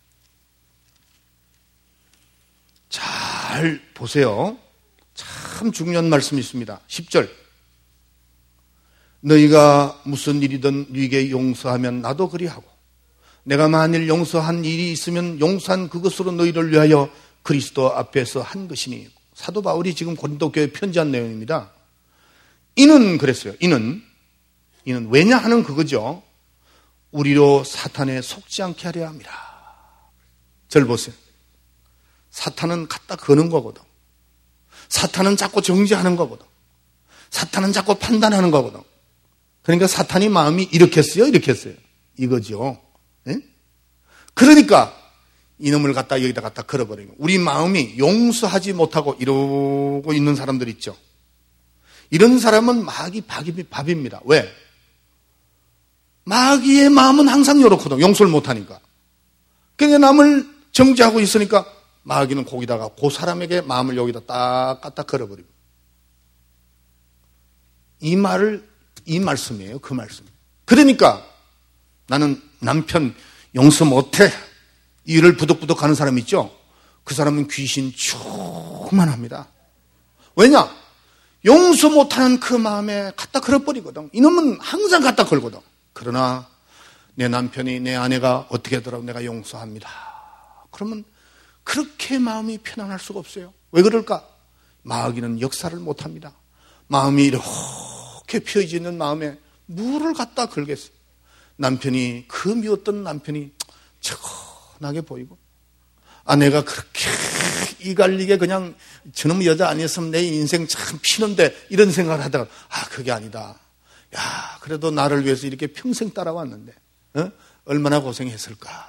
잘 보세요. 참 중요한 말씀이 있습니다. 10절. 너희가 무슨 일이든 네게 용서하면 나도 그리하고 내가 만일 용서한 일이 있으면 용서한 그것으로 너희를 위하여 그리스도 앞에서 한 것이니. 사도 바울이 지금 고린도 교회에 편지한 내용입니다. 이는 그랬어요. 이는 왜냐 하는 그거죠. 우리로 사탄에 속지 않게 하려 함이라. 절 보세요. 사탄은 갖다 거는 거거든. 사탄은 자꾸 정죄하는 거거든. 사탄은 자꾸 판단하는 거거든. 그러니까 사탄이 마음이 이렇게 했어요, 이렇게 했어요. 이거죠. 네? 그러니까 이놈을 갖다 여기다 갖다 걸어버리고 우리 마음이 용서하지 못하고 이러고 있는 사람들 있죠. 이런 사람은 마귀 밥입니다. 왜? 마귀의 마음은 항상 이렇거든. 용서를 못하니까. 그러니까 남을 정죄하고 있으니까 마귀는 거기다가 그 사람에게 마음을 여기다 딱 갖다 걸어버리고. 이 말씀이에요. 그 말씀. 그러니까 나는 남편 용서 못해. 이를 부득부득 하는 사람 있죠? 그 사람은 귀신 충만합니다. 왜냐? 용서 못하는 그 마음에 갖다 걸어버리거든. 이놈은 항상 갖다 걸거든. 그러나 내 남편이 내 아내가 어떻게 하더라도 내가 용서합니다. 그러면 그렇게 마음이 편안할 수가 없어요. 왜 그럴까? 마귀는 역사를 못합니다. 마음이 이렇게 펴져 있는 마음에 물을 갖다 걸겠어요. 남편이 그 미웠던 남편이 차분하게 보이고 아내가 그렇게 이갈리게 그냥 저놈 여자 아니었으면 내 인생 참 피는데 이런 생각을 하다가 그게 아니다. 야, 그래도 나를 위해서 이렇게 평생 따라왔는데 얼마나 고생했을까.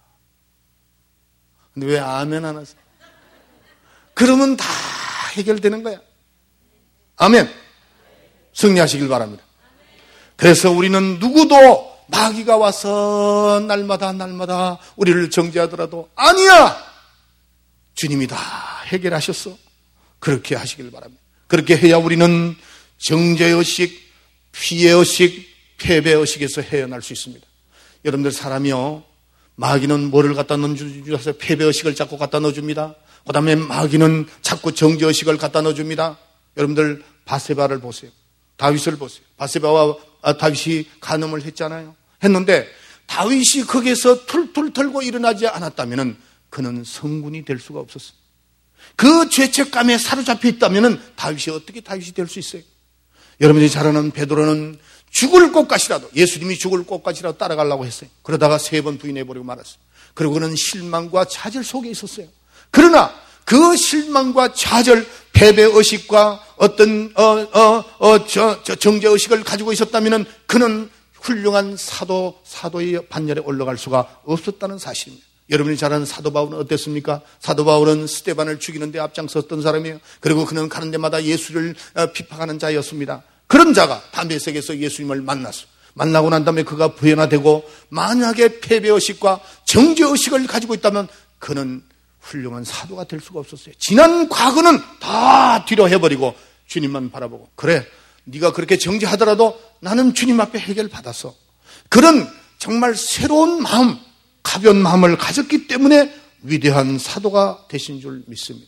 근데 왜 아멘 안 하세요? 그러면 다 해결되는 거야. 아멘. 승리하시길 바랍니다. 그래서 우리는 누구도 마귀가 와서 날마다 우리를 정죄하더라도 아니야. 주님이 다 해결하셨어. 그렇게 하시길 바랍니다. 그렇게 해야 우리는 정죄의식, 피해의식, 패배의식에서 헤어날 수 있습니다. 여러분들 사람이요, 마귀는 뭐를 갖다 넣어주셔서 패배의식을 자꾸 갖다 넣어줍니다. 그 다음에 마귀는 자꾸 정죄의식을 갖다 넣어줍니다. 여러분들 바세바를 보세요. 다윗을 보세요. 바세바와 다윗이 간음을 했잖아요. 했는데 다윗이 거기에서 툴툴 털고 일어나지 않았다면 그는 성군이 될 수가 없었어요. 그 죄책감에 사로잡혀 있다면 다윗이 어떻게 다윗이 될 수 있어요? 여러분들이 잘 아는 베드로는 죽을 것까지라도, 예수님이 죽을 것까지라도 따라가려고 했어요. 그러다가 3번 부인해버리고 말았어요. 그리고 그는 실망과 좌절 속에 있었어요. 그러나 그 실망과 좌절, 패배의식과 어떤 정죄의식을 가지고 있었다면 그는 훌륭한 사도의 반열에 올라갈 수가 없었다는 사실입니다. 여러분이 잘 아는 사도 바울은 어땠습니까? 사도 바울은 스데반을 죽이는 데 앞장섰던 사람이에요. 그리고 그는 가는 데마다 예수를 비판하는 자였습니다. 그런 자가 담에색에서 예수님을 만났어. 만나고 난 다음에 그가 부연화되고 만약에 패배의식과 정죄의식을 가지고 있다면 그는 훌륭한 사도가 될 수가 없었어요. 지난 과거는 다 뒤로 해버리고 주님만 바라보고, 그래, 네가 그렇게 정죄하더라도 나는 주님 앞에 해결받았어. 그런 정말 새로운 마음, 가벼운 마음을 가졌기 때문에 위대한 사도가 되신 줄 믿습니다.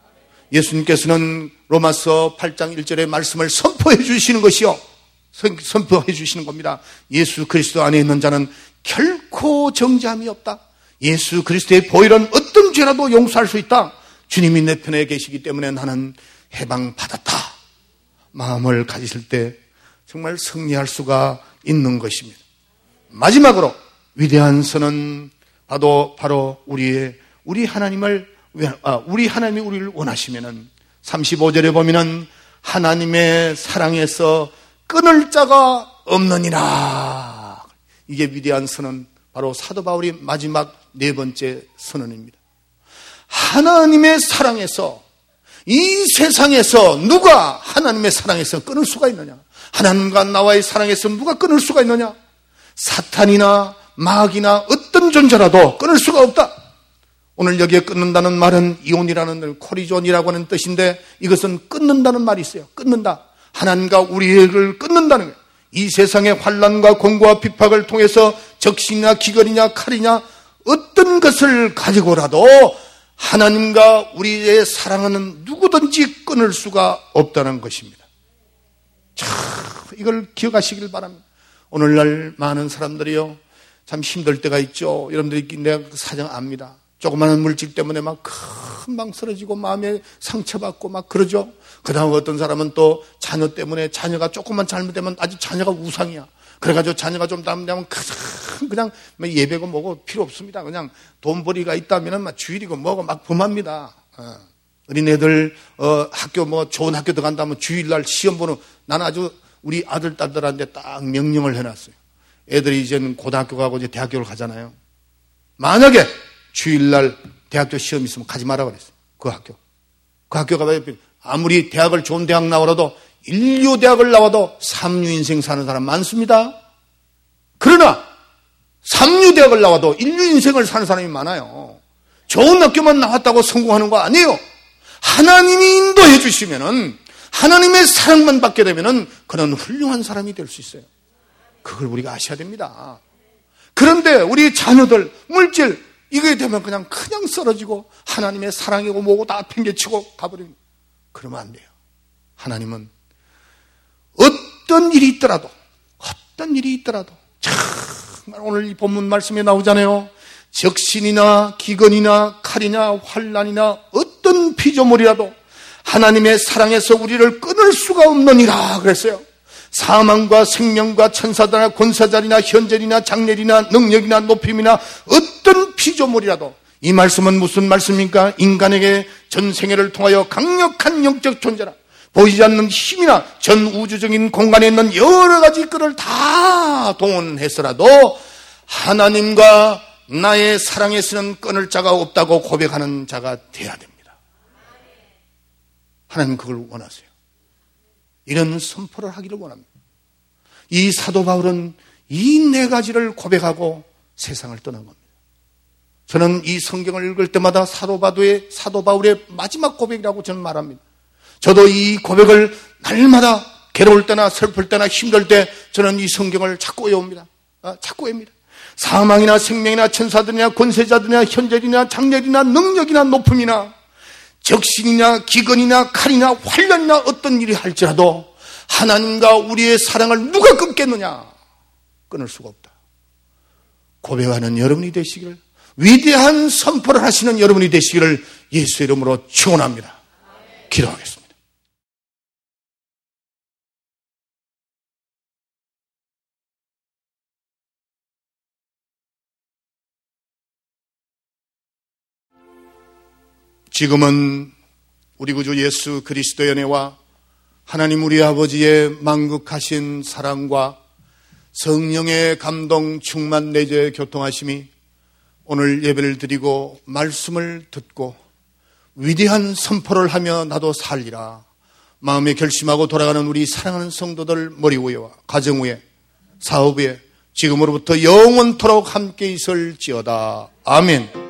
예수님께서는 로마서 8장 1절의 말씀을 선포해 주시는 것이요, 선포해 주시는 겁니다. 예수 그리스도 안에 있는 자는 결코 정죄함이 없다. 예수 그리스도의 보혈은 어떤 죄라도 용서할 수 있다. 주님이 내 편에 계시기 때문에 나는 해방받았다. 마음을 가지실 때 정말 승리할 수가 있는 것입니다. 마지막으로 위대한 선은 바로 우리 하나님이 우리를 원하시면은 35절에 보면은 하나님의 사랑에서 끊을 자가 없느니라. 이게 위대한 선언, 바로 사도 바울이 마지막 네 번째 선언입니다. 하나님의 사랑에서, 이 세상에서 누가 하나님의 사랑에서 끊을 수가 있느냐? 하나님과 나와의 사랑에서 누가 끊을 수가 있느냐? 사탄이나 마귀나 어떤 존재라도 끊을 수가 없다. 오늘 여기에 끊는다는 말은 이온이라는, 코리존이라고 하는 뜻인데, 이것은 끊는다는 말이 있어요. 끊는다. 하나님과 우리를 끊는다는 거예요. 이 세상의 환난과 공고와 핍박을 통해서 적신이나 기근이냐 칼이냐 어떤 것을 가지고라도 하나님과 우리의 사랑은 누구든지 끊을 수가 없다는 것입니다. 참, 이걸 기억하시길 바랍니다. 오늘날 많은 사람들이요, 참 힘들 때가 있죠. 여러분들이 내가 그 사정 압니다. 조그마한 물질 때문에 막 금방 쓰러지고 마음에 상처받고 막 그러죠. 그 다음 어떤 사람은 또 자녀 때문에, 자녀가 조금만 잘못되면 아직 자녀가 우상이야. 그래가지고 자녀가 좀 잘못되면 그냥 예배고 뭐고 필요 없습니다. 그냥 돈벌이가 있다면 막 주일이고 뭐고 막 범합니다. 어린애들 학교 뭐 좋은 학교 들어간다면 주일날 시험 보는, 나는 아주 우리 아들 딸들한테 딱 명령을 해놨어요. 애들이 이제는 고등학교 가고 이제 대학교를 가잖아요. 만약에 주일날 대학교 시험 있으면 가지 마라 그랬어요. 그 학교 가봐야 아무리 대학을 좋은 대학 나오라도, 인류 대학을 나와도 3류 인생 사는 사람 많습니다. 그러나 3류 대학을 나와도 인류 인생을 사는 사람이 많아요. 좋은 학교만 나왔다고 성공하는 거 아니에요. 하나님이 인도해 주시면은, 하나님의 사랑만 받게 되면은 그는 훌륭한 사람이 될 수 있어요. 그걸 우리가 아셔야 됩니다. 그런데 우리 자녀들, 물질, 이거에 되면 그냥 쓰러지고 하나님의 사랑이고 뭐고 다 팽개치고 가버립니다. 그러면 안 돼요. 하나님은 어떤 일이 있더라도 정말 오늘 이 본문 말씀에 나오잖아요. 적신이나 기근이나 칼이나 환난이나 어떤 피조물이라도 하나님의 사랑에서 우리를 끊을 수가 없느니라 그랬어요. 사망과 생명과 천사들이나 권사자리나 현재리나 장렬이나 능력이나 높임이나 어떤 피조물이라도, 이 말씀은 무슨 말씀입니까? 인간에게 전생애를 통하여 강력한 영적 존재라, 보이지 않는 힘이나 전 우주적인 공간에 있는 여러 가지 것을 다 동원해서라도 하나님과 나의 사랑에서는 끊을 자가 없다고 고백하는 자가 돼야 됩니다. 하나님 그걸 원하세요. 이런 선포를 하기를 원합니다. 이 사도 바울은 이 네 가지를 고백하고 세상을 떠난 겁니다. 저는 이 성경을 읽을 때마다 사도 바울의 마지막 고백이라고 저는 말합니다. 저도 이 고백을 날마다 괴로울 때나 슬플 때나 힘들 때 저는 이 성경을 자꾸 외웁니다. 자꾸 외웁니다. 사망이나 생명이나 천사들이나 권세자들이나 현재이나 장렬이나 능력이나 높음이나 적신이나 기근이나 칼이나 환난이나 어떤 일이 할지라도 하나님과 우리의 사랑을 누가 끊겠느냐? 끊을 수가 없다. 고백하는 여러분이 되시기를, 위대한 선포를 하시는 여러분이 되시기를 예수 이름으로 축원합니다. 기도하겠습니다. 지금은 우리 구주 예수 그리스도의 은혜와 하나님 우리 아버지의 만극하신 사랑과 성령의 감동 충만 내재 교통하심이 오늘 예배를 드리고 말씀을 듣고 위대한 선포를 하며 나도 살리라 마음에 결심하고 돌아가는 우리 사랑하는 성도들 머리 위에와 가정 위에 사업 위에 지금으로부터 영원토록 함께 있을지어다. 아멘.